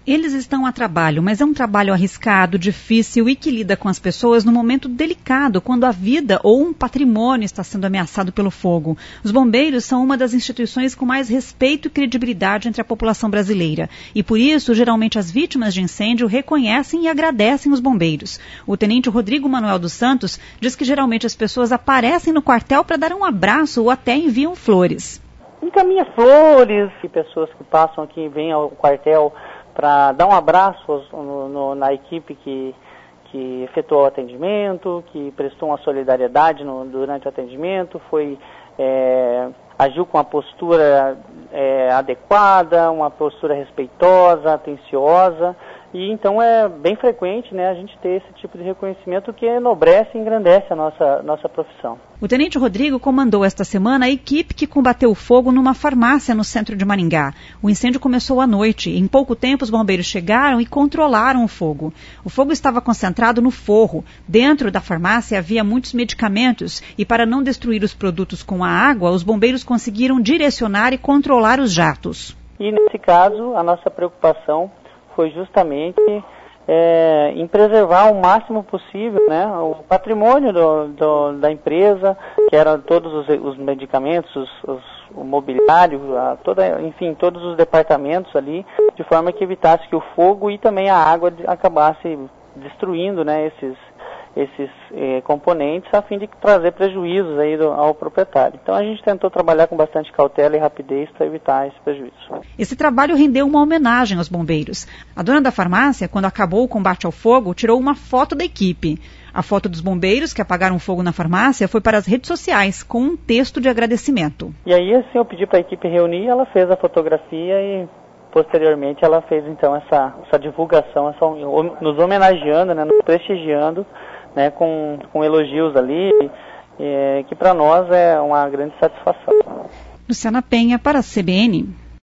Eles estão a trabalho, mas é um trabalho arriscado, difícil e que lida com as pessoas num momento delicado, quando a vida ou um patrimônio está sendo ameaçado pelo fogo. Os bombeiros são uma das instituições com mais respeito e credibilidade entre a população brasileira. E por isso, geralmente as vítimas de incêndio reconhecem e agradecem os bombeiros. O tenente Rodrigo Manuel dos Santos diz que geralmente as pessoas aparecem no quartel para dar um abraço ou até enviam flores. Encaminha flores e pessoas que passam aqui, vêm ao quartel para dar um abraço na equipe que efetuou o atendimento, que prestou uma solidariedade durante o atendimento, agiu com uma postura adequada, uma postura respeitosa, atenciosa, e então é bem frequente, né, a gente ter esse tipo de reconhecimento que enobrece e engrandece a nossa profissão. O tenente Rodrigo comandou esta semana a equipe que combateu o fogo numa farmácia no centro de Maringá. O incêndio começou à noite. Em pouco tempo, os bombeiros chegaram e controlaram o fogo. O fogo estava concentrado no forro. Dentro da farmácia havia muitos medicamentos e, para não destruir os produtos com a água, os bombeiros conseguiram direcionar e controlar os jatos. E, nesse caso, a nossa preocupação foi justamente em preservar o máximo possível, né, o patrimônio da empresa, que eram todos os medicamentos, o mobiliário, todos os departamentos ali, de forma que evitasse que o fogo e também a água acabasse destruindo, né, esses componentes, a fim de trazer prejuízos aí ao proprietário. Então a gente tentou trabalhar com bastante cautela e rapidez para evitar esse prejuízo. Esse trabalho rendeu uma homenagem aos bombeiros. A dona da farmácia, quando acabou o combate ao fogo, tirou uma foto da equipe. A foto dos bombeiros que apagaram o fogo na farmácia foi para as redes sociais, com um texto de agradecimento. E aí, assim, eu pedi para a equipe reunir, ela fez a fotografia e posteriormente ela fez então essa divulgação, nos homenageando, né, nos prestigiando, né, com elogios ali, que para nós é uma grande satisfação. Luciana Penha, para a CBN.